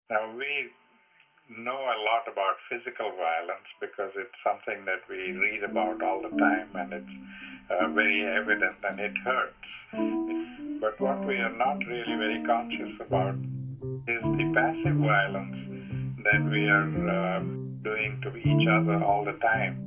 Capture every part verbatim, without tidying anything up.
Now, we know a lot about physical violence because it's something that we read about all the time and it's uh, very evident and it hurts. But what we are not really very conscious about is the passive violence that we are uh, doing to each other all the time.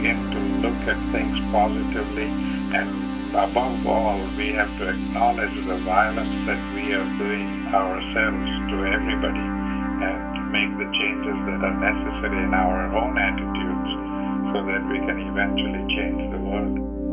begin to look at things positively, and above all, we have to acknowledge the violence that we are doing ourselves to everybody and make the changes that are necessary in our own attitudes so that we can eventually change the world.